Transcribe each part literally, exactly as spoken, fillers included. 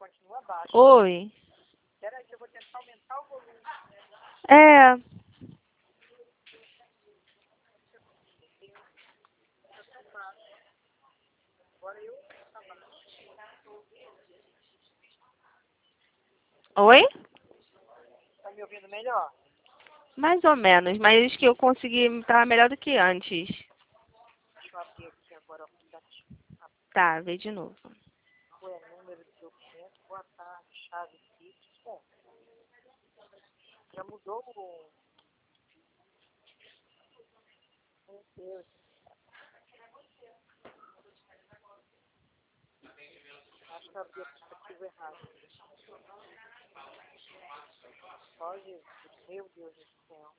continua baixo. Oi. Espera aí que eu vou tentar aumentar o volume. É. Agora eu... Oi? Tá me ouvindo melhor? Mais ou menos, mas acho que eu consegui estar melhor do que antes. Deixa eu abrir aqui agora o aplicativo. Tá, vê de novo. Ué, número de documento, boa tarde, chave Pix. Bom, já mudou o... Meu Deus. Acho que eu abri o aplicativo errado. Pode? Meu Deus do céu.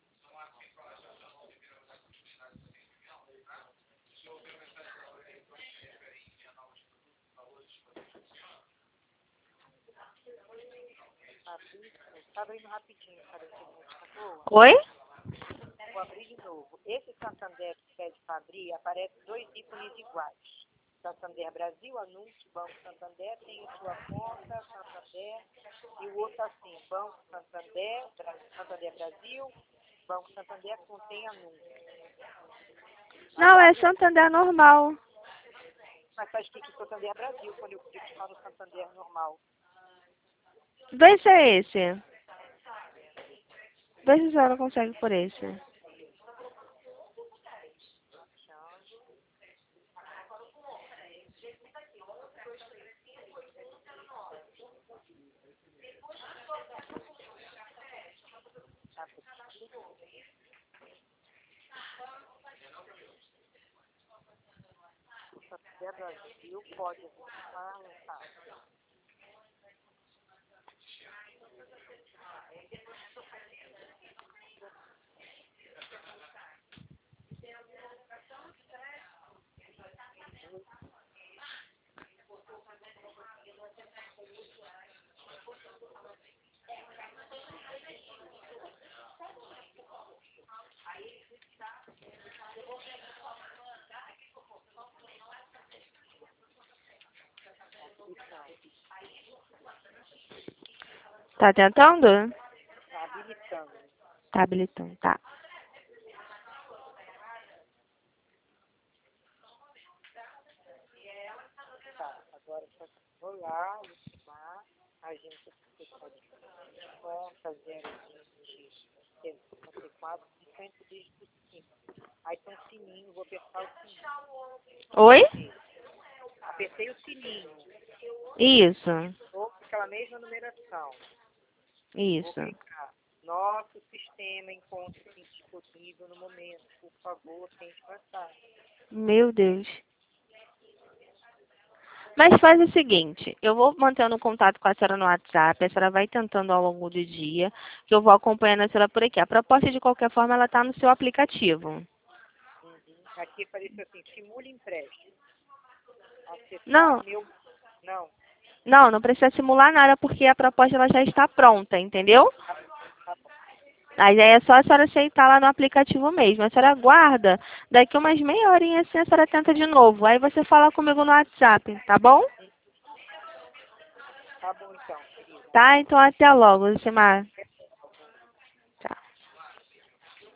Abri, tá abrindo rapidinho, cara, a internet tá boa. Oi? Vou abrir de novo. Esse Santander que pede para abrir, aparece dois ícones iguais. Santander Brasil, anúncio, Banco Santander, tem a sua conta, Santander, e o outro assim, Banco Santander, Bra- Santander Brasil, Banco Santander contém anúncio. Não, é Santander normal. Mas tá escrito Santander Brasil, quando eu clico só no Santander normal. Vê se é esse. Vê se a senhora consegue por esse. Santander Brasil pode avançar, não tá. Tá tentando? Tá habilitando. Tá habilitando, tá. Tá, agora vou lá, ultimar, agência fiscal de conta, zero vinte, setenta e quatro, cinquenta, dígito cinco. Aí tem um sininho, vou apertar o sininho. Oi? Apertei o sininho, Isso. ou com aquela mesma numeração. Vou Isso. clicar. Nosso sistema encontra-se indisponível no momento. Por favor, tente passar. Meu Deus. Mas faz o seguinte, eu vou mantendo contato com a senhora no WhatsApp, a senhora vai tentando ao longo do dia, que eu vou acompanhando a senhora por aqui. A proposta, de qualquer forma, ela está no seu aplicativo. Uhum. Aqui apareceu assim, simule empréstimo. Acessar Não, meu... Não. não, não precisa simular nada, porque a proposta ela já está pronta, entendeu? Tá, tá bom. A ideia é só a senhora aceitar lá no aplicativo mesmo. A senhora aguarda, daqui umas meia horinha assim a senhora tenta de novo. Aí você fala comigo no WhatsApp, tá bom? Tá bom então, querida. Tá, então até logo, Lucimar.